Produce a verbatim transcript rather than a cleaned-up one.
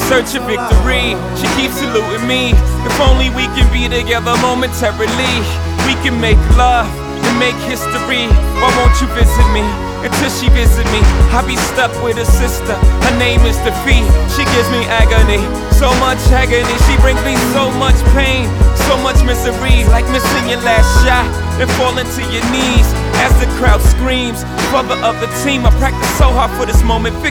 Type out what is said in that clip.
search of victory. She keeps eluding me. If only we can be together momentarily. We can make love and make history. Why won't you visit me? Until she visit me, I be stuck with a sister. Her name is Defeat. She gives me agony, so much agony. She brings me so much pain, so much misery. Like missing your last shot and falling to your knees as the crowd screams. Father of the team, I practice so hard for this moment.